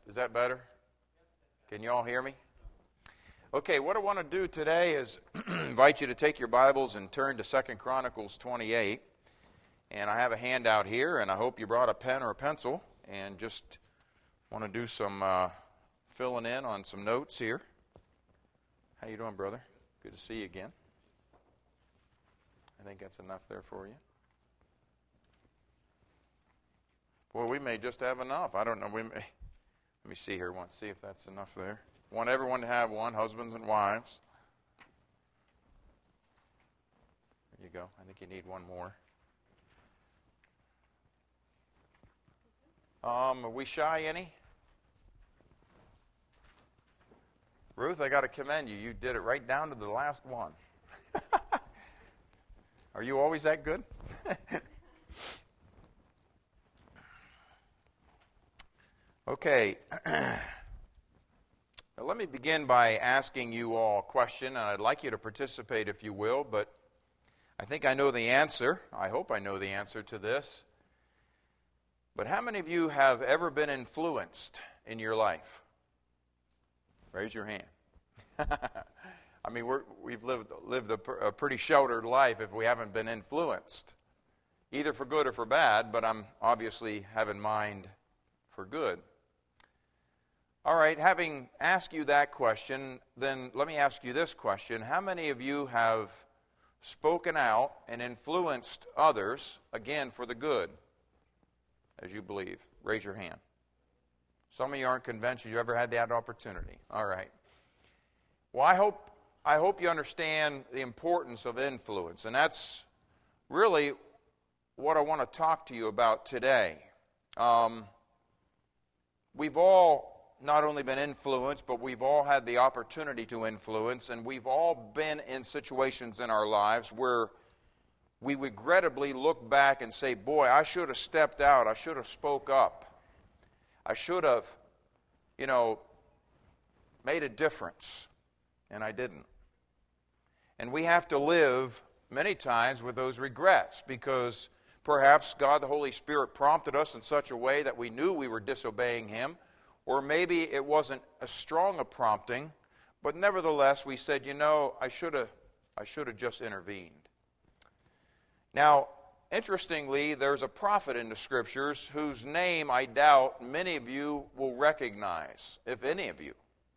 Is that better? Can you all hear me? Okay, what I want to do today is invite you to take your Bibles and turn to 2 Chronicles 28. And I have a handout here, and I hope you brought a pen or a pencil, and just want to do some filling in on some notes here. How you doing, brother? Good to see you again. I think that's enough there for you. Boy, we may just have enough. I don't know. Let me see here. See if that's enough there. Want everyone to have one, husbands and wives. There you go. I think you need one more. Are we shy any? Ruth, I got to commend you. You did it right down to the last one. Are you always that good? Okay. Let me begin by asking you all a question, and I'd like you to participate if you will, but I think I know the answer. I hope I know the answer to this. But how many of you have ever been influenced in your life? Raise your hand. I mean, we've lived a pretty sheltered life if we haven't been influenced, either for good or for bad, but I'm obviously have in mind for good. All right, having asked you that question, then let me ask you this question. How many of you have spoken out and influenced others, again, for the good, as you believe? Raise your hand. Some of you aren't convinced you ever had that opportunity. All right. Well, I hope you understand the importance of influence, and that's really what I want to talk to you about today. We've all not only been influenced, but we've all had the opportunity to influence, and we've all been in situations in our lives where we regrettably look back and say, boy, I should have stepped out. I should have spoke up. I should have, made a difference, and I didn't. And we have to live many times with those regrets because perhaps God the Holy Spirit prompted us in such a way that we knew we were disobeying Him, or maybe it wasn't as strong a prompting, but nevertheless we said, I should have just intervened. Now, interestingly, there's a prophet in the Scriptures whose name I doubt many of you will recognize, if any of you.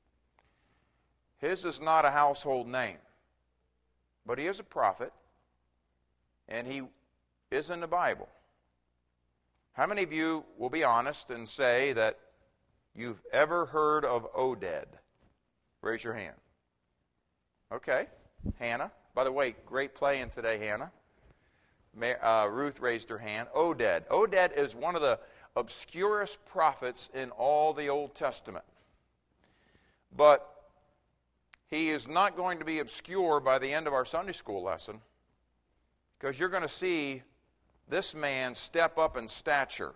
His is not a household name, but he is a prophet, and he is in the Bible. How many of you will be honest and say that you've ever heard of Oded? Raise your hand. Okay. Hannah. By the way, great playing today, Hannah. Ruth raised her hand. Oded. Oded is one of the obscurest prophets in all the Old Testament. But he is not going to be obscure by the end of our Sunday school lesson, because you're going to see this man step up in stature.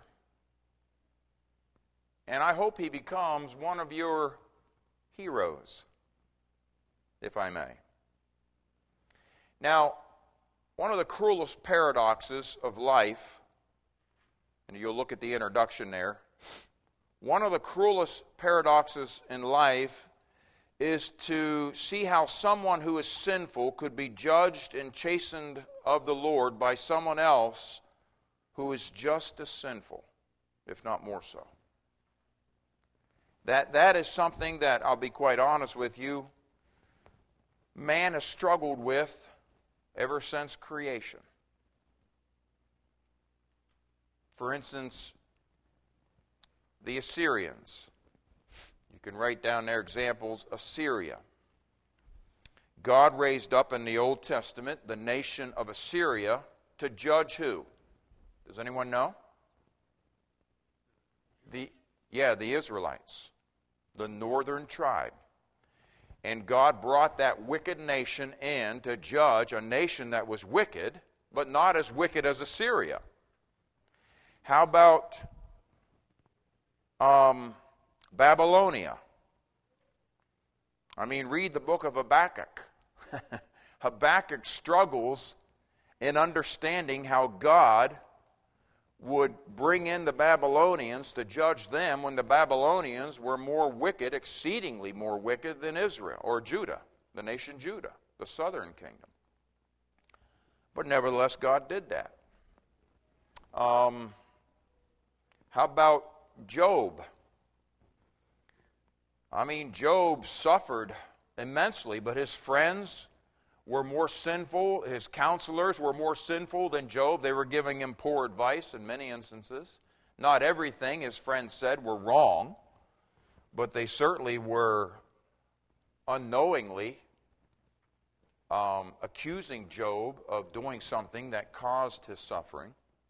And I hope he becomes one of your heroes, if I may. Now, one of the cruelest paradoxes of life, and you'll look at the introduction there, one of the cruelest paradoxes in life is to see how someone who is sinful could be judged and chastened of the Lord by someone else who is just as sinful, if not more so. That is something that, I'll be quite honest with you, man has struggled with ever since creation. For instance, the Assyrians. You can write down their examples. Assyria. God raised up in the Old Testament the nation of Assyria to judge who? Does anyone know? The Israelites. The northern tribe. And God brought that wicked nation in to judge a nation that was wicked, but not as wicked as Assyria. How about Babylonia? I mean, read the book of Habakkuk. Habakkuk struggles in understanding how God would bring in the Babylonians to judge them when the Babylonians were more wicked, exceedingly more wicked than Israel, or Judah, the nation Judah, the southern kingdom. But nevertheless, God did that. How about Job? I mean, Job suffered immensely, but his friends were more sinful. His counselors were more sinful than Job. They were giving him poor advice in many instances. Not everything his friends said were wrong, but they certainly were unknowingly accusing Job of doing something that caused his suffering.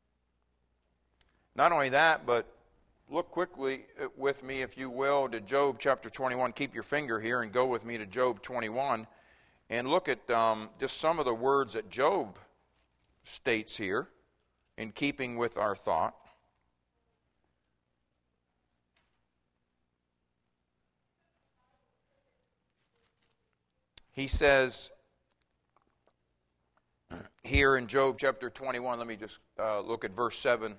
Not only that, but look quickly with me, if you will, to Job chapter 21. Keep your finger here and go with me to Job 21 and look at just some of the words that Job states here in keeping with our thought. He says here in Job chapter 21, let me just look at verse 7.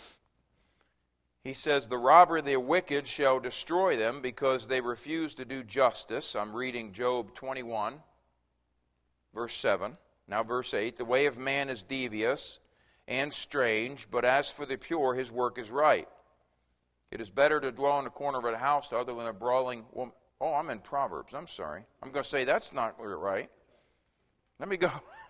He says, "The robber of the wicked shall destroy them because they refuse to do justice." I'm reading Job 21, verse 7. Now verse 8, "The way of man is devious and strange, but as for the pure, his work is right. It is better to dwell in the corner of a house other than a brawling woman." Oh, I'm in Proverbs. I'm sorry. I'm going to say that's not right. Let me go.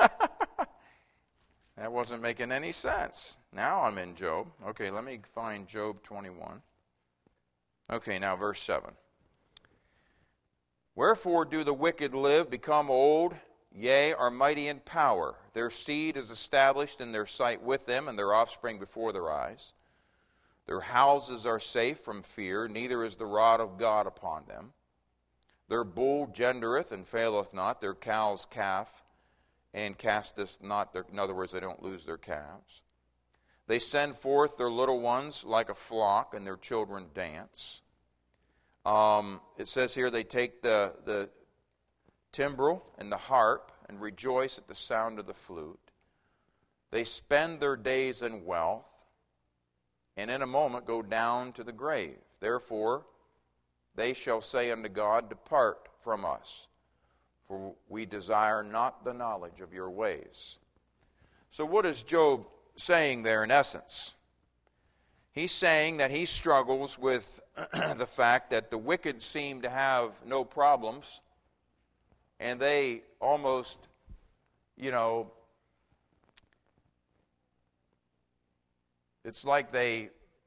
That wasn't making any sense. Now I'm in Job. Okay, let me find Job 21. Okay, now verse 7. "Wherefore do the wicked live, become old, yea, are mighty in power? Their seed is established in their sight with them, and their offspring before their eyes. Their houses are safe from fear, neither is the rod of God upon them. Their bull gendereth and faileth not, their cows calf, and casteth not their," in other words, they don't lose their calves. "They send forth their little ones like a flock, and their children dance." It says here they take the timbrel and the harp and rejoice at the sound of the flute. "They spend their days in wealth, and in a moment go down to the grave. Therefore they shall say unto God, Depart from us, for we desire not the knowledge of your ways." So what is Job saying there in essence? He's saying that he struggles with the fact that the wicked seem to have no problems, and they almost, it's like they,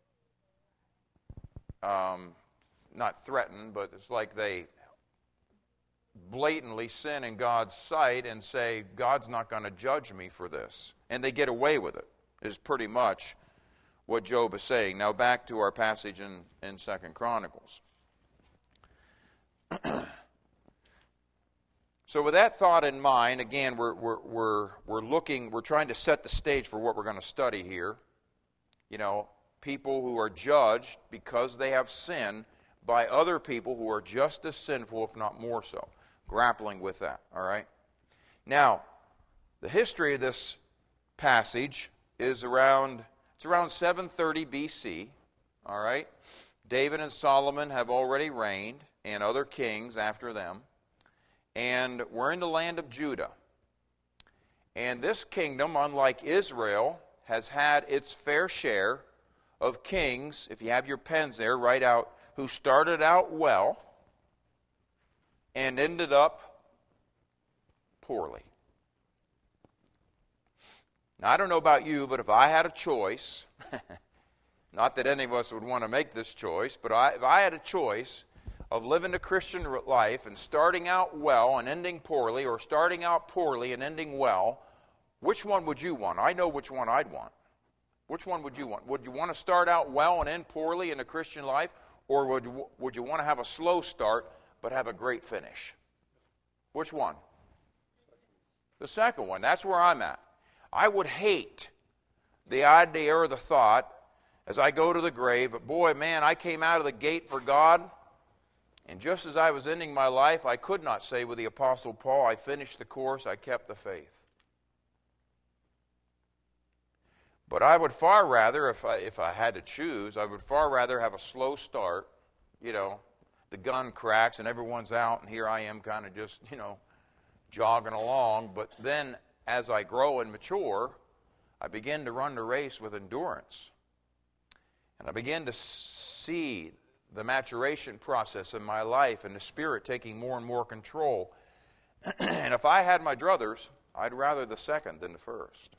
not threaten, but it's like they blatantly sin in God's sight and say, God's not going to judge me for this. And they get away with it, is pretty much what Job is saying. Now back to our passage in 2 Chronicles. So with that thought in mind, again, we're trying to set the stage for what we're going to study here. People who are judged because they have sinned by other people who are just as sinful, if not more so. Grappling with that, all right? Now, the history of this passage is around 730 BC, all right? David and Solomon have already reigned, and other kings after them. And we're in the land of Judah. And this kingdom, unlike Israel, has had its fair share of kings, if you have your pens there, write out, who started out well and ended up poorly. Now, I don't know about you, but if I had a choice, not that any of us would want to make this choice, but if I had a choice of living a Christian life and starting out well and ending poorly, or starting out poorly and ending well, which one would you want? I know which one I'd want. Which one would you want? Would you want to start out well and end poorly in a Christian life? Or would you want to have a slow start but have a great finish? Which one? The second one. That's where I'm at. I would hate the idea or the thought as I go to the grave, but boy, man, I came out of the gate for God, and just as I was ending my life, I could not say with the Apostle Paul, I finished the course, I kept the faith. But I would far rather, if I had to choose, I would far rather have a slow start. You know, the gun cracks and everyone's out, and here I am kind of just, jogging along. But then as I grow and mature, I begin to run the race with endurance. And I begin to see the maturation process in my life and the Spirit taking more and more control. And if I had my druthers, I'd rather the second than the first.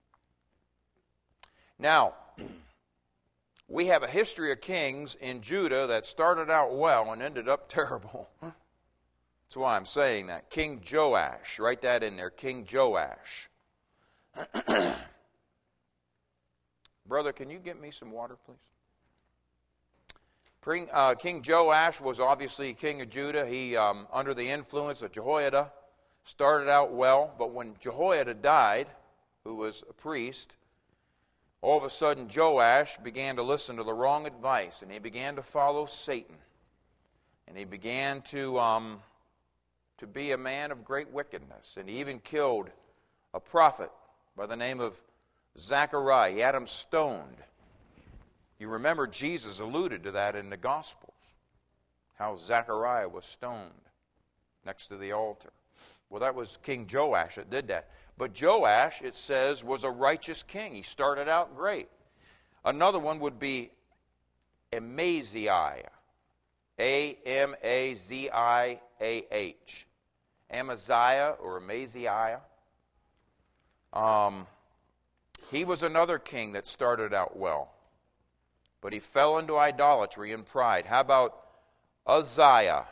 Now, we have a history of kings in Judah that started out well and ended up terrible. That's why I'm saying that. King Joash. Write that in there. King Joash. Brother, can you get me some water, please? King Joash was obviously king of Judah. He, under the influence of Jehoiada, started out well. But when Jehoiada died, who was a priest, all of a sudden Joash began to listen to the wrong advice, and he began to follow Satan. And he began to be a man of great wickedness. And he even killed a prophet by the name of Zechariah. He had him stoned. You remember Jesus alluded to that in the Gospels, how Zechariah was stoned next to the altar. Well, that was King Joash that did that. But Joash, it says, was a righteous king. He started out great. Another one would be Amaziah. A-M-A-Z-I-A-H. Amaziah or Amaziah. He was another king that started out well. But he fell into idolatry and pride. How about Uzziah?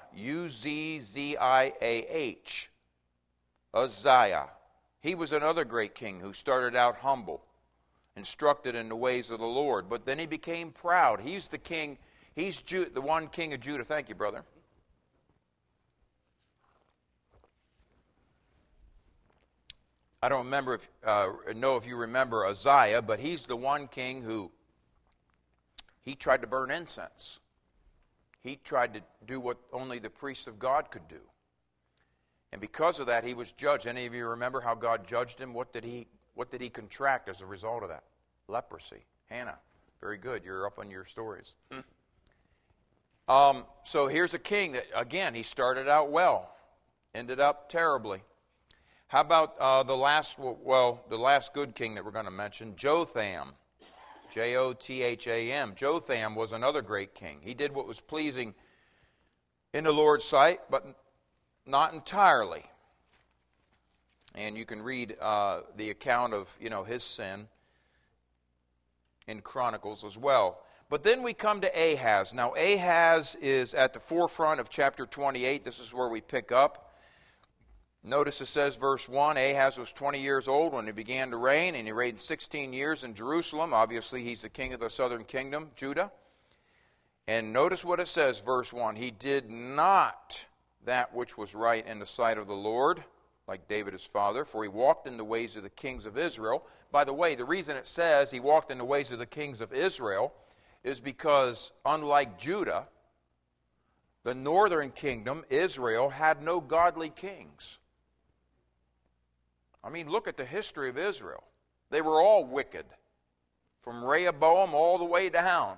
U-Z-Z-I-A-H. Uzziah. He was another great king who started out humble, instructed in the ways of the Lord. But then he became proud. He's the king. He's the one king of Judah. Thank you, brother. I don't know if you remember Uzziah, but he's the one king who he tried to burn incense. He tried to do what only the priests of God could do. And because of that, he was judged. Any of you remember how God judged him? What did he contract as a result of that? Leprosy. Hannah. Very good. You're up on your stories. So here's a king that, again, he started out well, ended up terribly. How about the last good king that we're going to mention, Jotham. Jotham. Jotham was another great king. He did what was pleasing in the Lord's sight, but not entirely. And you can read the account of his sin in Chronicles as well. But then we come to Ahaz. Now Ahaz is at the forefront of chapter 28. This is where we pick up. Notice it says, verse 1, Ahaz was 20 years old when he began to reign, and he reigned 16 years in Jerusalem. Obviously, he's the king of the southern kingdom, Judah. And notice what it says, verse 1, he did not that which was right in the sight of the Lord, like David his father, for he walked in the ways of the kings of Israel. By the way, the reason it says he walked in the ways of the kings of Israel is because, unlike Judah, the northern kingdom, Israel, had no godly kings. I mean, look at the history of Israel. They were all wicked, from Rehoboam all the way down.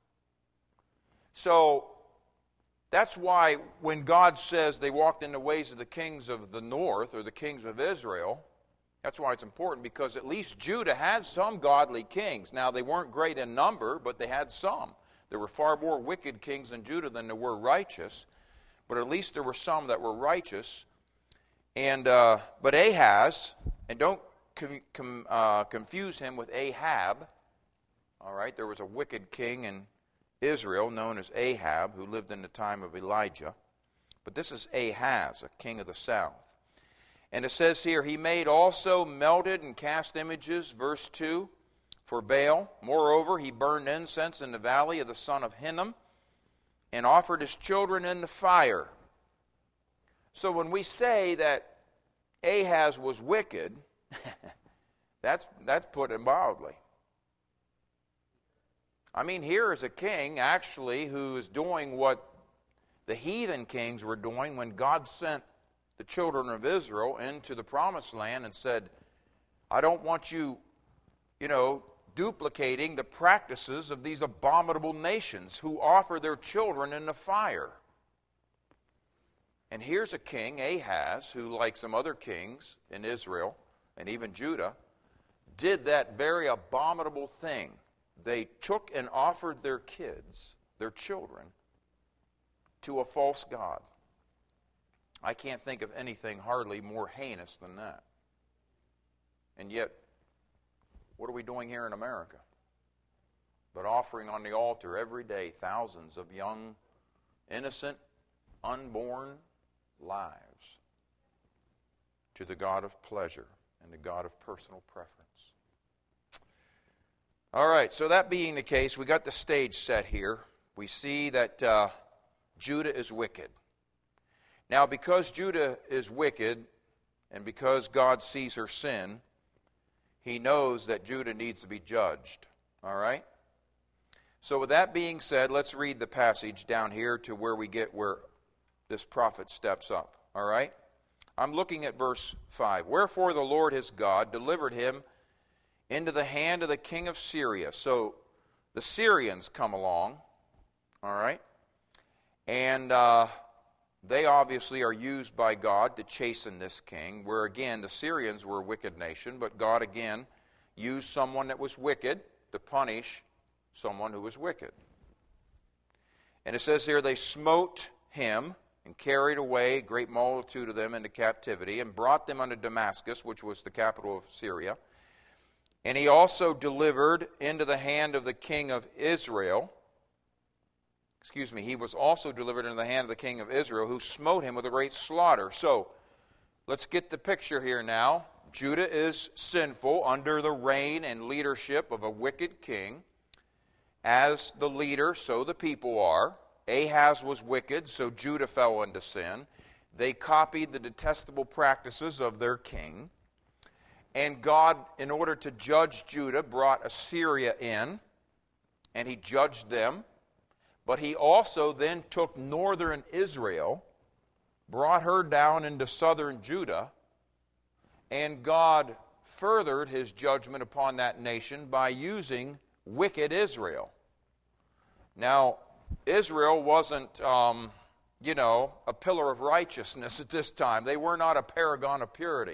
So that's why when God says they walked in the ways of the kings of the north, or the kings of Israel, that's why it's important, because at least Judah had some godly kings. Now, they weren't great in number, but they had some. There were far more wicked kings in Judah than there were righteous, but at least there were some that were righteous. And but Ahaz, and don't confuse him with Ahab. All right, there was a wicked king in Israel known as Ahab, who lived in the time of Elijah. But this is Ahaz, a king of the south. And it says here, he made also melted and cast images, verse 2, for Baal. Moreover, he burned incense in the valley of the son of Hinnom, and offered his children in the fire. So when we say that Ahaz was wicked, that's put it mildly. I mean, here is a king, actually, who is doing what the heathen kings were doing when God sent the children of Israel into the promised land and said, I don't want you, duplicating the practices of these abominable nations who offer their children in the fire. And here's a king, Ahaz, who, like some other kings in Israel and even Judah, did that very abominable thing. They took and offered their kids, their children, to a false god. I can't think of anything hardly more heinous than that. And yet, what are we doing here in America? But offering on the altar every day thousands of young, innocent, unborn lives to the God of pleasure and the God of personal preference. All right, so that being the case, we got the stage set here. We see that Judah is wicked. Now, because Judah is wicked, and because God sees her sin, He knows that Judah needs to be judged. All right? So with that being said, let's read the passage down here to where we get where this prophet steps up. All right? I'm looking at verse 5. Wherefore the Lord his God delivered him into the hand of the king of Syria. So the Syrians come along. All right? And they obviously are used by God to chasten this king, where again the Syrians were a wicked nation, but God again used someone that was wicked to punish someone who was wicked. And it says here, they smote him and carried away a great multitude of them into captivity and brought them unto Damascus, which was the capital of Syria. And he also delivered into the hand of the king of Israel. He was also delivered into the hand of the king of Israel, who smote him with a great slaughter. So, let's get the picture here now. Judah is sinful under the reign and leadership of a wicked king. As the leader, so the people are. Ahaz was wicked, so Judah fell into sin. They copied the detestable practices of their king. And God, in order to judge Judah, brought Assyria in, and he judged them. But he also then took northern Israel, brought her down into southern Judah, and God furthered his judgment upon that nation by using wicked Israel. Now, Israel wasn't, a pillar of righteousness at this time. They were not a paragon of purity.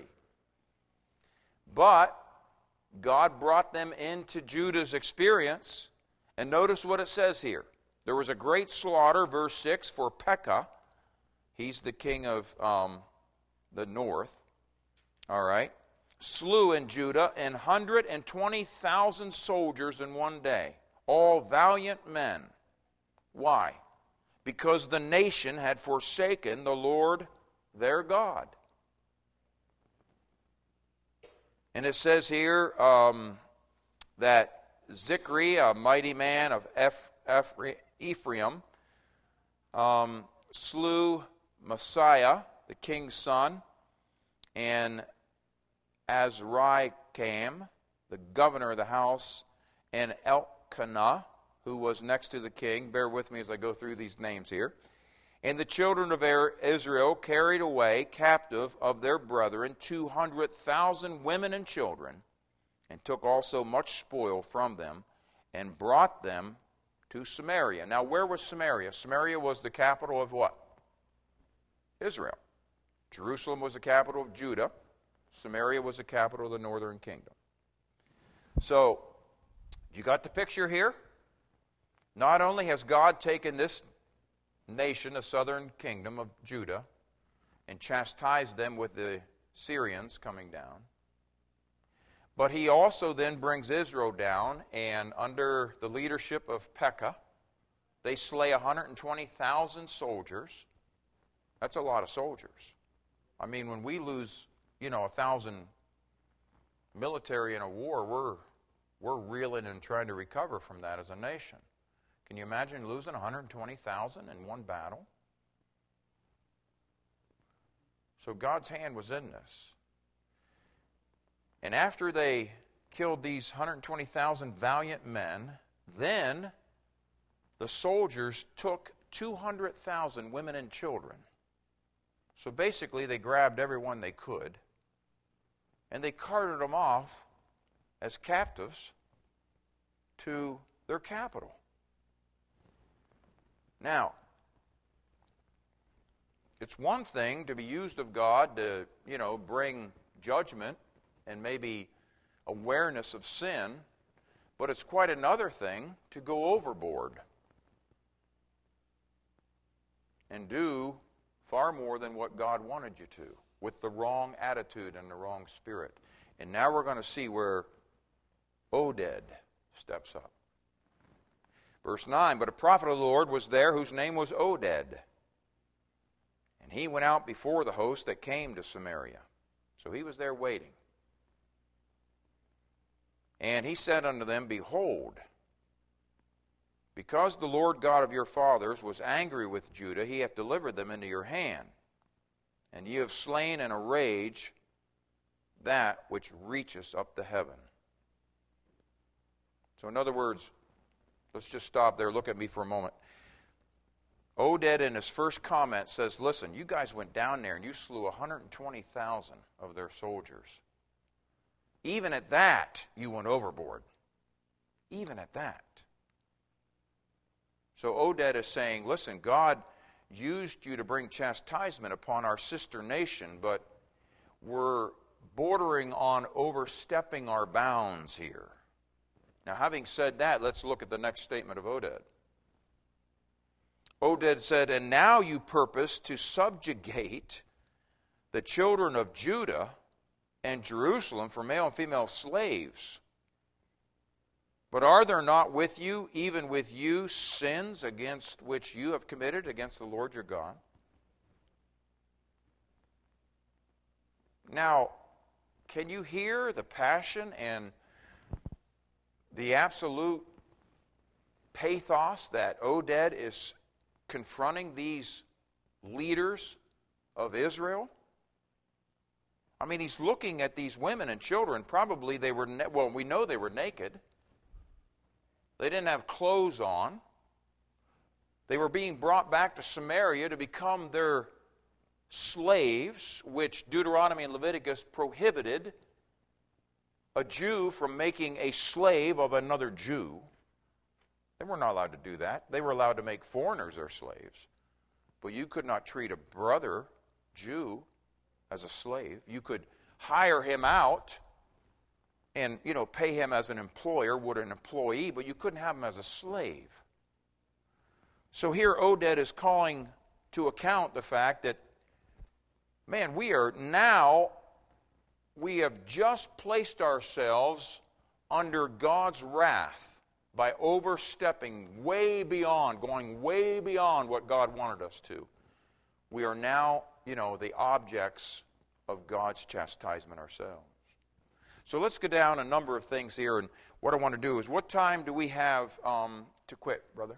But God brought them into Judah's experience, and notice what it says here. There was a great slaughter, verse 6, for Pekah. He's the king of the north. All right. Slew in Judah 120,000 soldiers in one day, all valiant men. Why? Because the nation had forsaken the Lord their God. And it says here that Zikri, a mighty man of Ephraim, slew Messiah, the king's son, and Azrikam, the governor of the house, and Elkanah, who was next to the king. Bear with me as I go through these names here. And the children of Israel carried away captive of their brethren 200,000 women and children, and took also much spoil from them, and brought them to Samaria. Now, where was Samaria? Samaria was the capital of what? Israel. Jerusalem was the capital of Judah. Samaria was the capital of the northern kingdom. So, you got the picture here? Not only has God taken this nation, the southern kingdom of Judah, and chastised them with the Syrians coming down, but he also then brings Israel down, and under the leadership of Pekah, they slay 120,000 soldiers. That's a lot of soldiers. I mean, when we lose, 1,000 military in a war, we're reeling and trying to recover from that as a nation. Can you imagine losing 120,000 in one battle? So God's hand was in this. And after they killed these 120,000 valiant men, then the soldiers took 200,000 women and children. So basically they grabbed everyone they could, and they carted them off as captives to their capital. Now, it's one thing to be used of God to, bring judgment and maybe awareness of sin, but it's quite another thing to go overboard and do far more than what God wanted you to, with the wrong attitude and the wrong spirit. And now we're going to see where Oded steps up. Verse 9, but a prophet of the Lord was there whose name was Oded. And he went out before the host that came to Samaria. So he was there waiting. And he said unto them, behold, because the Lord God of your fathers was angry with Judah, he hath delivered them into your hand. And ye have slain in a rage that which reacheth up to heaven. So in other words, let's just stop there. Look at me for a moment. Oded in his first comment says, listen, you guys went down there and you slew 120,000 of their soldiers. Even at that, you went overboard. Even at that. So Oded is saying, listen, God used you to bring chastisement upon our sister nation, but we're bordering on overstepping our bounds here. Now, having said that, let's look at the next statement of Oded. Oded said, and now you purpose to subjugate the children of Judah and Jerusalem for male and female slaves. But are there not with you, even with you, sins against which you have committed against the Lord your God? Now, can you hear the passion and the absolute pathos that Oded is confronting these leaders of Israel? I mean, he's looking at these women and children. Probably they were, we know they were naked. They didn't have clothes on. They were being brought back to Samaria to become their slaves, which Deuteronomy and Leviticus prohibited a Jew from making a slave of another Jew. They were not allowed to do that. They were allowed to make foreigners their slaves. But you could not treat a brother Jew as a slave. You could hire him out and, pay him as an employer, would an employee, but you couldn't have him as a slave. So here Oded is calling to account the fact that, man, we have just placed ourselves under God's wrath by overstepping going way beyond what God wanted us to. We are now, the objects of God's chastisement ourselves. So let's go down a number of things here, and what I want to do is, what time do we have to quit, brother?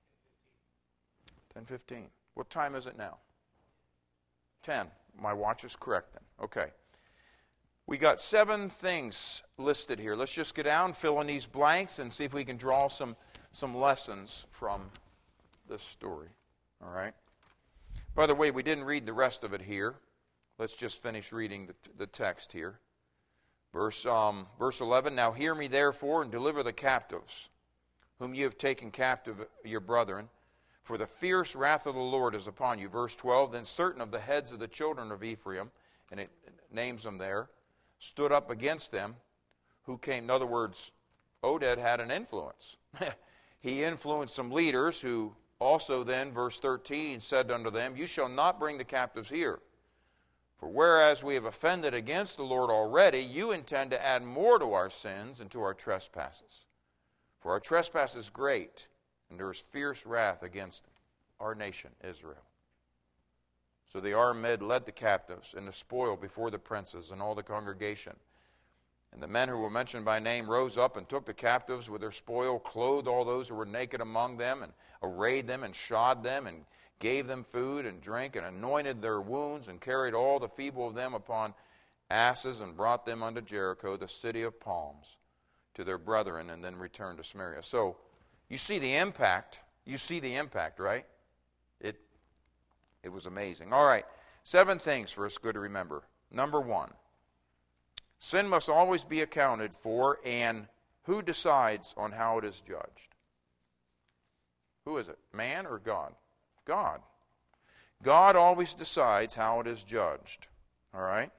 10:15. What time is it now? 10. My watch is correct then. Okay. We got 7 things listed here. Let's just go down, fill in these blanks, and see if we can draw some lessons from this story. All right? By the way, we didn't read the rest of it here. Let's just finish reading the text here. Verse 11, now hear me therefore, and deliver the captives, whom ye have taken captive, your brethren, for the fierce wrath of the Lord is upon you. Verse 12, then certain of the heads of the children of Ephraim, and it names them there, stood up against them, who came. In other words, Oded had an influence. He influenced some leaders who also then, verse 13, said unto them, you shall not bring the captives here. For whereas we have offended against the Lord already, you intend to add more to our sins and to our trespasses. For our trespass is great, and there is fierce wrath against our nation, Israel. So the armed led the captives and the spoil before the princes and all the congregation. And the men who were mentioned by name rose up and took the captives with their spoil, clothed all those who were naked among them, and arrayed them and shod them, and gave them food and drink, and anointed their wounds, and carried all the feeble of them upon asses, and brought them unto Jericho, the city of palms, to their brethren, and then returned to Samaria. So you see the impact. You see the impact, right? It was amazing. All right, 7 things for us good to remember. Number 1, sin must always be accounted for and Who decides on how it is judged? Who is it? Man or God? God. God always decides how it is judged. All right?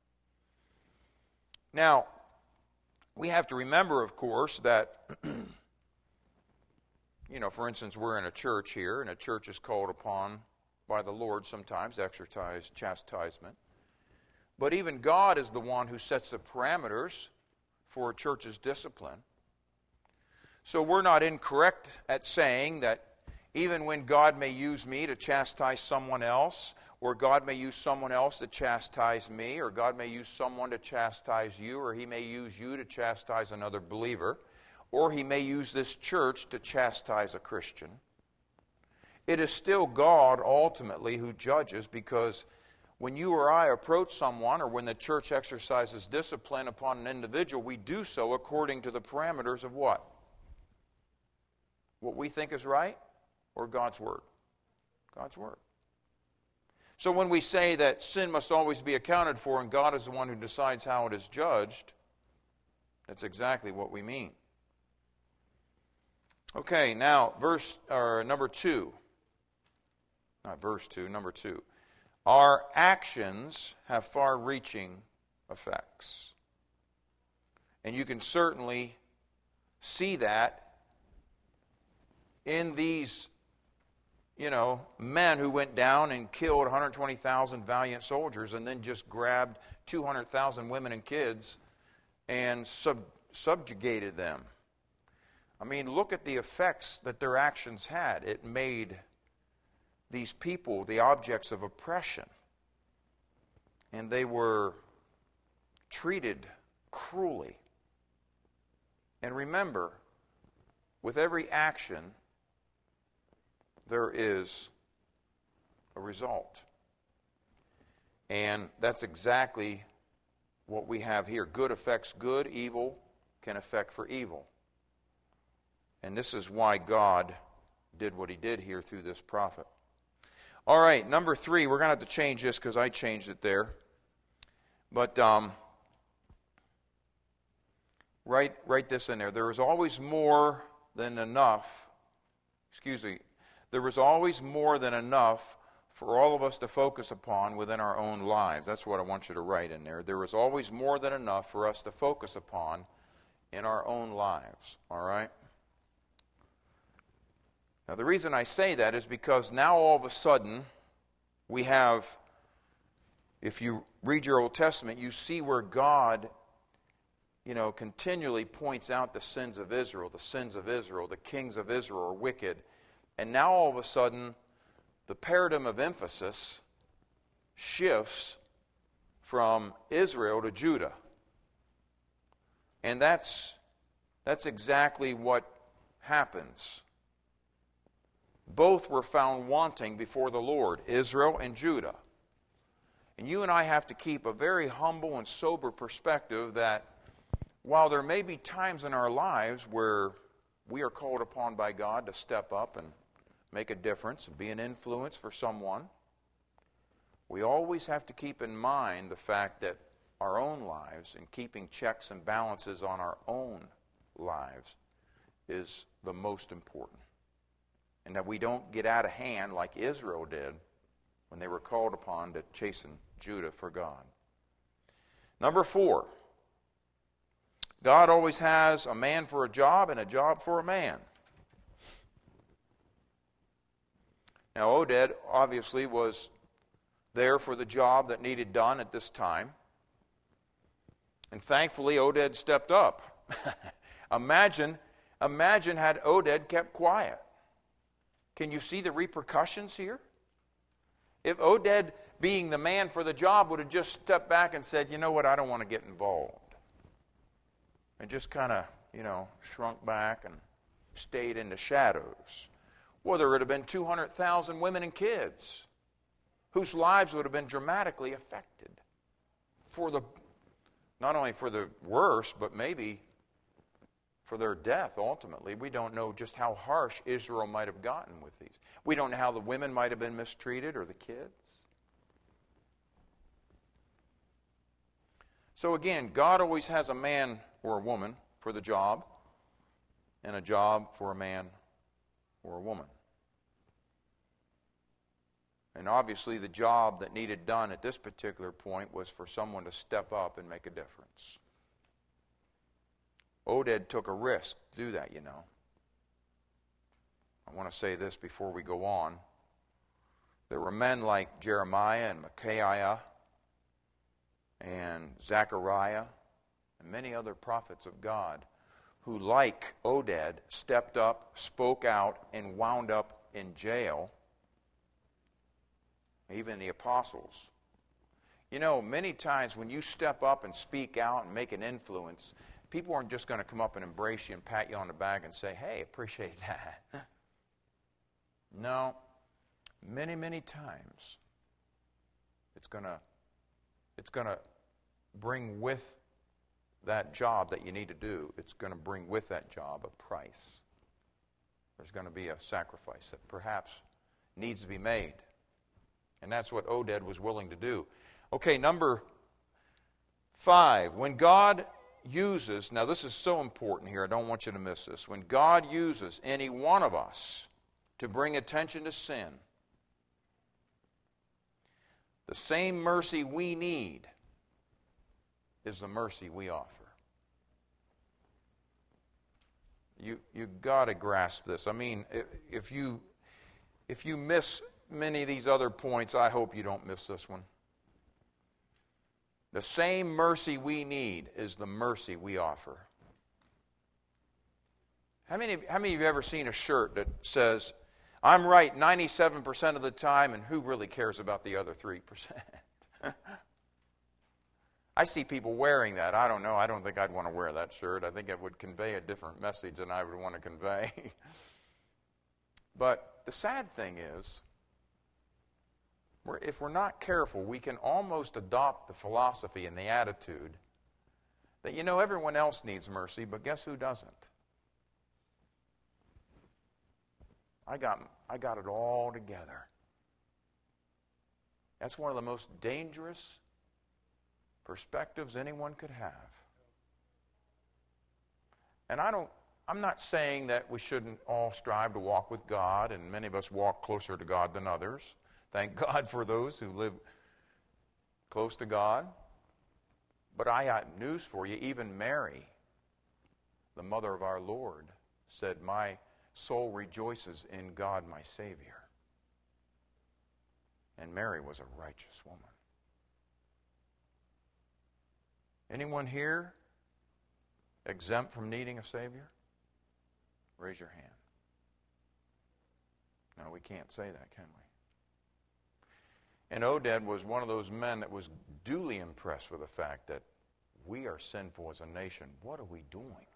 Now, we have to remember, of course, that, for instance, we're in a church here, and a church is called upon by the Lord sometimes to exercise chastisement. But even God is the one who sets the parameters for a church's discipline. So we're not incorrect at saying that even when God may use me to chastise someone else, or God may use someone else to chastise me, or God may use someone to chastise you, or He may use you to chastise another believer, or He may use this church to chastise a Christian. It is still God ultimately who judges, because when you or I approach someone, or when the church exercises discipline upon an individual, we do so according to the parameters of what? What we think is right, or God's Word? God's Word. So when we say that sin must always be accounted for and God is the one who decides how it is judged, that's exactly what we mean. Okay, now number 2. Not verse 2, number 2. Our actions have far-reaching effects. And you can certainly see that in these, men who went down and killed 120,000 valiant soldiers and then just grabbed 200,000 women and kids and subjugated them. I mean, look at the effects that their actions had. It made these people the objects of oppression. And they were treated cruelly. And remember, with every action, there is a result. And that's exactly what we have here. Good affects good, evil can affect for evil. And this is why God did what He did here through this prophet. All right, number 3, we're going to have to change this because I changed it there. But write this in there. There is always more than enough. There was always more than enough for all of us to focus upon within our own lives. That's what I want you to write in there. There was always more than enough for us to focus upon in our own lives. All right? Now, the reason I say that is because now all of a sudden we have, if you read your Old Testament, you see where God, continually points out the sins of Israel. The sins of Israel, the kings of Israel are wicked. And now all of a sudden, the paradigm of emphasis shifts from Israel to Judah. And that's exactly what happens. Both were found wanting before the Lord, Israel and Judah. And you and I have to keep a very humble and sober perspective that while there may be times in our lives where we are called upon by God to step up and make a difference and be an influence for someone, we always have to keep in mind the fact that our own lives and keeping checks and balances on our own lives is the most important. And that we don't get out of hand like Israel did when they were called upon to chasten Judah for God. Number 4, God always has a man for a job and a job for a man. Now, Oded obviously was there for the job that needed done at this time. And thankfully, Oded stepped up. Imagine had Oded kept quiet. Can you see the repercussions here? If Oded, being the man for the job, would have just stepped back and said, you know what, I don't want to get involved. And just kind of, shrunk back and stayed in the shadows. Well, there would have been 200,000 women and kids whose lives would have been dramatically affected. Not only for the worse, but maybe for their death ultimately. We don't know just how harsh Israel might have gotten with these. We don't know how the women might have been mistreated or the kids. So again, God always has a man or a woman for the job, in a job for a man or a woman. And obviously the job that needed done at this particular point was for someone to step up and make a difference. Oded took a risk to do that, you know. I want to say this before we go on. There were men like Jeremiah and Micaiah and Zechariah and many other prophets of God who, like Oded, stepped up, spoke out, and wound up in jail. Even the apostles. You know, many times when you step up and speak out and make an influence, people aren't just going to come up and embrace you and pat you on the back and say, hey, appreciate that. No. Many, many times it's going to bring with that job that you need to do, it's going to bring with that job a price. There's going to be a sacrifice that perhaps needs to be made. And that's what Oded was willing to do. Okay, number 5. When God uses, now this is so important here, I don't want you to miss this. When God uses any one of us to bring attention to sin, the same mercy we need is the mercy we offer. You've got to grasp this. I mean, if you miss many of these other points, I hope you don't miss this one. The same mercy we need is the mercy we offer. How many of you have ever seen a shirt that says, I'm right 97% of the time, and who really cares about the other 3%? I see people wearing that. I don't know. I don't think I'd want to wear that shirt. I think it would convey a different message than I would want to convey. But the sad thing is, if we're not careful, we can almost adopt the philosophy and the attitude that, you know, everyone else needs mercy, but guess who doesn't? I got it all together. That's one of the most dangerous perspectives anyone could have. And I'm not saying that we shouldn't all strive to walk with God, and many of us walk closer to God than others. Thank God for those who live close to God. But I got news for you. Even Mary, the mother of our Lord, said, my soul rejoices in God my Savior. And Mary was a righteous woman. Anyone here exempt from needing a Savior? Raise your hand. No, we can't say that, can we? And Oded was one of those men that was duly impressed with the fact that we are sinful as a nation. What are we doing?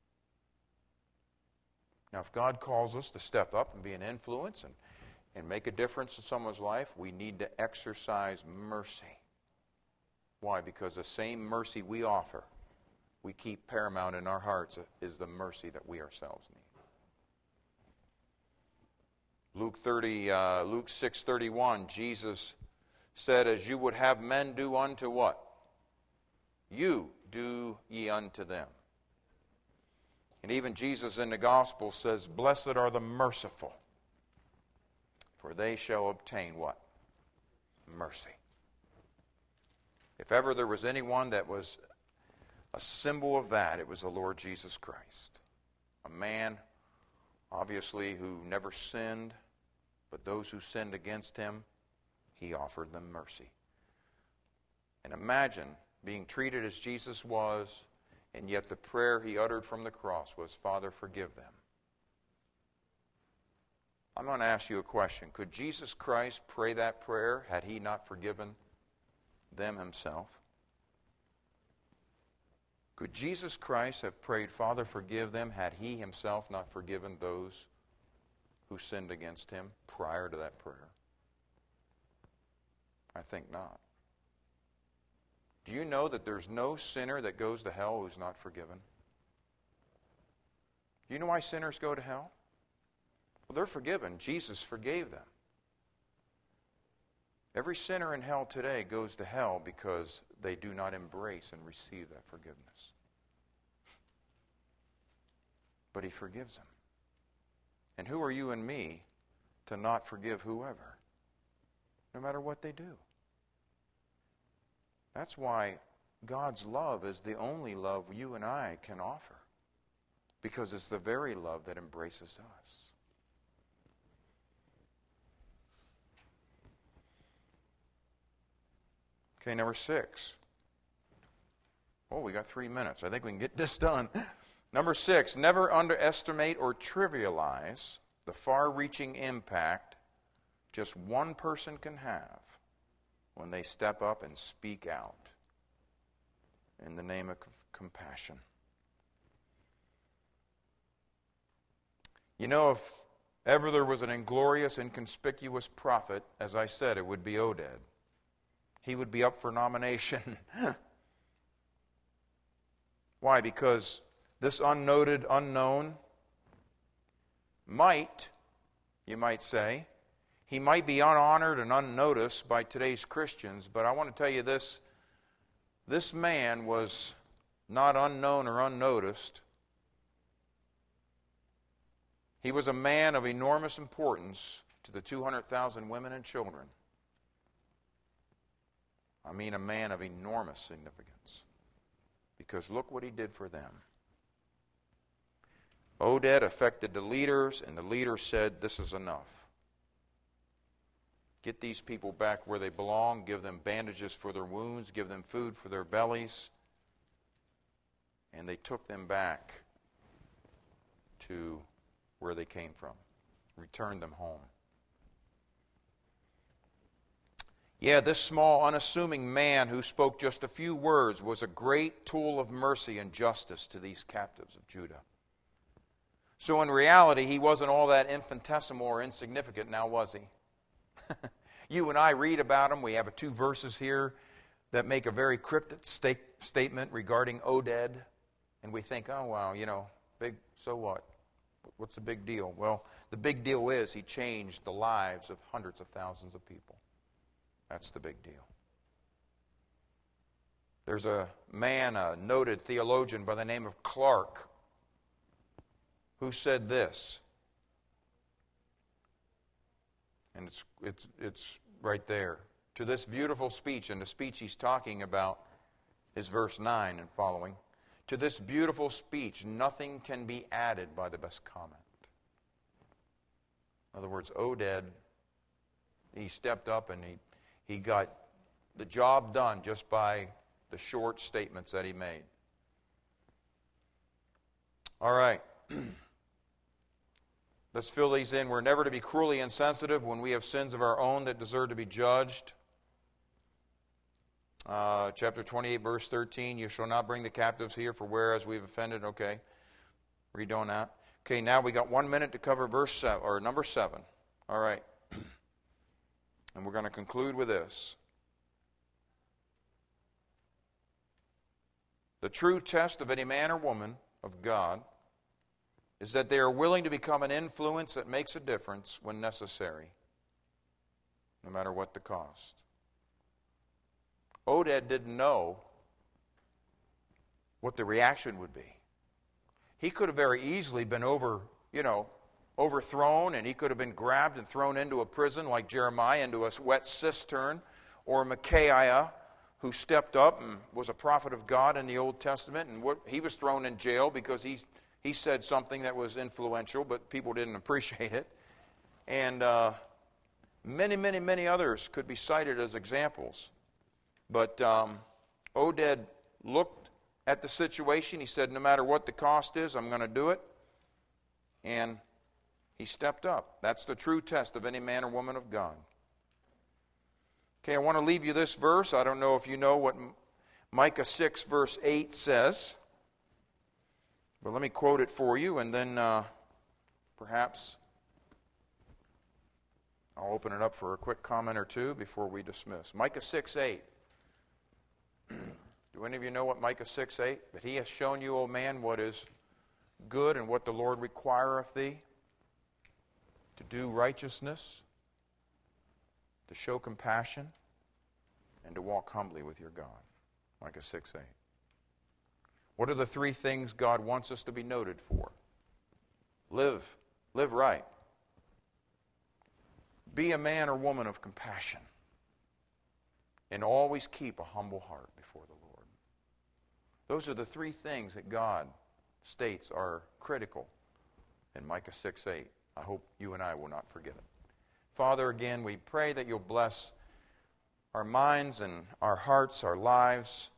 Now, if God calls us to step up and be an influence and make a difference in someone's life, we need to exercise mercy. Why? Because the same mercy we offer, we keep paramount in our hearts, is the mercy that we ourselves need. Luke 6:31, Jesus said, as you would have men do unto what? You do ye unto them. And even Jesus in the gospel says, blessed are the merciful, for they shall obtain what? Mercy. If ever there was anyone that was a symbol of that, it was the Lord Jesus Christ. A man, obviously, who never sinned, but those who sinned against him, he offered them mercy. And imagine being treated as Jesus was, and yet the prayer he uttered from the cross was, Father, forgive them. I'm going to ask you a question. Could Jesus Christ pray that prayer had he not forgiven them himself? Could Jesus Christ have prayed, Father, forgive them, had he himself not forgiven those who sinned against him prior to that prayer? I think not. Do you know that there's no sinner that goes to hell who's not forgiven? Do you know why sinners go to hell? Well, they're forgiven. Jesus forgave them. Every sinner in hell today goes to hell because they do not embrace and receive that forgiveness. but he forgives them. And who are you and me to not forgive whoever, no matter what they do? That's why God's love is the only love you and I can offer, because it's the very love that embraces us. Okay, number 6. Oh, we got 3 minutes. I think we can get this done. Number 6, never underestimate or trivialize the far-reaching impact just one person can have when they step up and speak out in the name of compassion. You know, if ever there was an inglorious, inconspicuous prophet, as I said, it would be Oded. He would be up for nomination. Why? Because this unnoted unknown might, you might say, he might be unhonored and unnoticed by today's Christians, but I want to tell you this man was not unknown or unnoticed. He was a man of enormous importance to the 200,000 women and children. I mean, a man of enormous significance. Because look what he did for them. Oded affected the leaders, and the leaders said, this is enough. Get these people back where they belong, give them bandages for their wounds, give them food for their bellies. And they took them back to where they came from, returned them home. Yeah, this small, unassuming man who spoke just a few words was a great tool of mercy and justice to these captives of Judah. So in reality, he wasn't all that infinitesimal or insignificant, now was he? You and I read about him. We have 2 verses here that make a very cryptic statement regarding Oded. And we think, oh, wow, big, so what? What's the big deal? Well, the big deal is he changed the lives of hundreds of thousands of people. That's the big deal. There's a man, a noted theologian by the name of Clark, who said this. And it's right there. To this beautiful speech, and the speech he's talking about is verse 9 and following. To this beautiful speech, nothing can be added by the best comment. In other words, Oded, he stepped up and he got the job done just by the short statements that he made. All right. Let's fill these in. We're never to be cruelly insensitive when we have sins of our own that deserve to be judged. Chapter 28, verse 13, you shall not bring the captives here, for whereas we've offended. Okay, read on that. Okay, now we got 1 minute to cover verse 7, or number 7. All right. And we're going to conclude with this. The true test of any man or woman of God is that they are willing to become an influence that makes a difference when necessary, no matter what the cost. Oded didn't know what the reaction would be. He could have very easily been overthrown, and he could have been grabbed and thrown into a prison like Jeremiah, into a wet cistern, or Micaiah, who stepped up and was a prophet of God in the Old Testament, and he was thrown in jail because he said something that was influential, but people didn't appreciate it. And many, many, many others could be cited as examples. But Oded looked at the situation. He said, no matter what the cost is, I'm going to do it. And he stepped up. That's the true test of any man or woman of God. Okay, I want to leave you this verse. I don't know if you know what Micah 6, verse 8 says. But let me quote it for you, and then perhaps I'll open it up for a quick comment or two before we dismiss. Micah 6:8. Do any of you know what Micah 6:8? That he has shown you, O man, what is good and what the Lord requireth thee, to do righteousness, to show compassion, and to walk humbly with your God. Micah 6:8. What are the 3 things God wants us to be noted for? Live right. Be a man or woman of compassion. And always keep a humble heart before the Lord. Those are the three things that God states are critical in Micah 6:8. I hope you and I will not forget it. Father, again, we pray that you'll bless our minds and our hearts, our lives,